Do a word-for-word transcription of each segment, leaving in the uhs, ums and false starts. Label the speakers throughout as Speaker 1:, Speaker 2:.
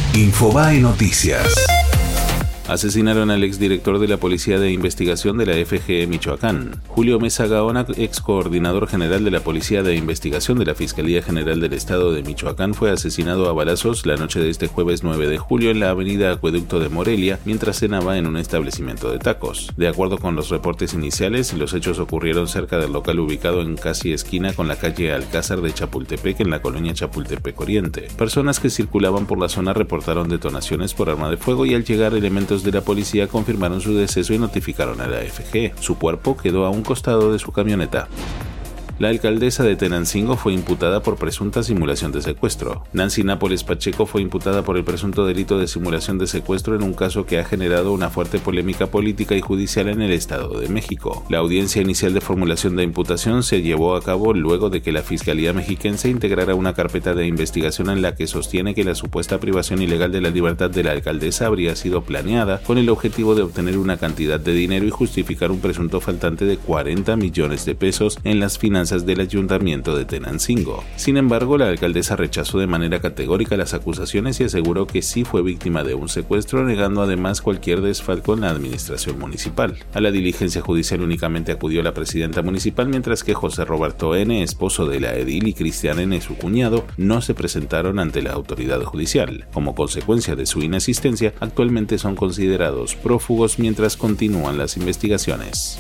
Speaker 1: Infobae Noticias.
Speaker 2: Asesinaron al exdirector de la Policía de Investigación de la F G E Michoacán. Julio Mesa Gaona, ex coordinador general de la Policía de Investigación de la Fiscalía General del Estado de Michoacán, fue asesinado a balazos la noche de este jueves nueve de julio en la avenida Acueducto de Morelia, mientras cenaba en un establecimiento de tacos. De acuerdo con los reportes iniciales, los hechos ocurrieron cerca del local ubicado en casi esquina con la calle Alcázar de Chapultepec, en la colonia Chapultepec Oriente. Personas que circulaban por la zona reportaron detonaciones por arma de fuego y al llegar elementos de la policía confirmaron su deceso y notificaron a la F G E. Su cuerpo quedó a un costado de su camioneta. La alcaldesa de Tenancingo fue imputada por presunta simulación de secuestro. Nancy Nápoles Pacheco fue imputada por el presunto delito de simulación de secuestro en un caso que ha generado una fuerte polémica política y judicial en el Estado de México. La audiencia inicial de formulación de imputación se llevó a cabo luego de que la Fiscalía mexiquense integrara una carpeta de investigación en la que sostiene que la supuesta privación ilegal de la libertad de la alcaldesa habría sido planeada con el objetivo de obtener una cantidad de dinero y justificar un presunto faltante de cuarenta millones de pesos en las finanzas del Ayuntamiento de Tenancingo. Sin embargo, la alcaldesa rechazó de manera categórica las acusaciones y aseguró que sí fue víctima de un secuestro, negando además cualquier desfalco en la administración municipal. A la diligencia judicial únicamente acudió la presidenta municipal, mientras que José Roberto N., esposo de la edil, y Cristian N., su cuñado, no se presentaron ante la autoridad judicial. Como consecuencia de su inasistencia, actualmente son considerados prófugos mientras continúan las investigaciones.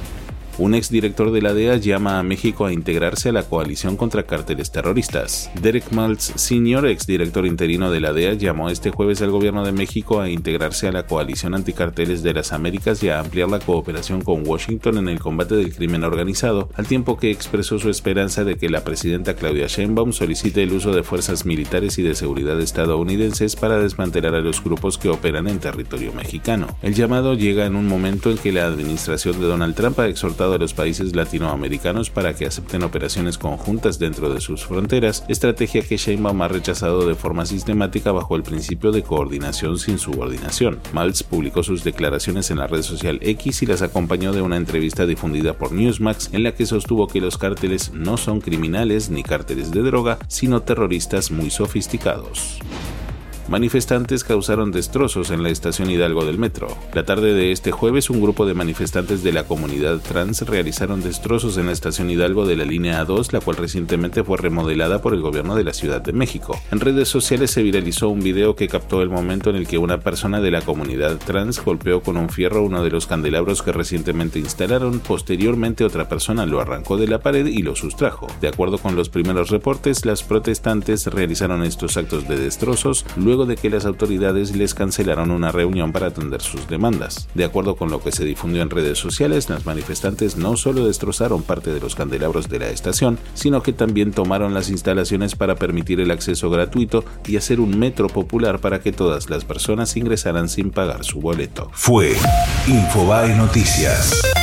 Speaker 2: Un exdirector de la D E A llama a México a integrarse a la coalición contra cárteles terroristas. Derek Maltz senior, exdirector interino de la D E A, llamó este jueves al gobierno de México a integrarse a la coalición anticarteles de las Américas y a ampliar la cooperación con Washington en el combate del crimen organizado, al tiempo que expresó su esperanza de que la presidenta Claudia Sheinbaum solicite el uso de fuerzas militares y de seguridad estadounidenses para desmantelar a los grupos que operan en territorio mexicano. El llamado llega en un momento en que la administración de Donald Trump ha exhortado a los países latinoamericanos para que acepten operaciones conjuntas dentro de sus fronteras, estrategia que Sheinbaum ha rechazado de forma sistemática bajo el principio de coordinación sin subordinación. Maltz publicó sus declaraciones en la red social X y las acompañó de una entrevista difundida por Newsmax en la que sostuvo que los cárteles no son criminales ni cárteles de droga, sino terroristas muy sofisticados. Manifestantes causaron destrozos en la estación Hidalgo del metro. La tarde de este jueves, un grupo de manifestantes de la comunidad trans realizaron destrozos en la estación Hidalgo de la línea A dos, la cual recientemente fue remodelada por el gobierno de la Ciudad de México. En redes sociales se viralizó un video que captó el momento en el que una persona de la comunidad trans golpeó con un fierro uno de los candelabros que recientemente instalaron. Posteriormente, otra persona lo arrancó de la pared y lo sustrajo. De acuerdo con los primeros reportes, las protestantes realizaron estos actos de destrozos luego de que las autoridades les cancelaron una reunión para atender sus demandas. De acuerdo con lo que se difundió en redes sociales, las manifestantes no solo destrozaron parte de los candelabros de la estación, sino que también tomaron las instalaciones para permitir el acceso gratuito y hacer un metro popular para que todas las personas ingresaran sin pagar su boleto.
Speaker 1: Fue Infobae Noticias.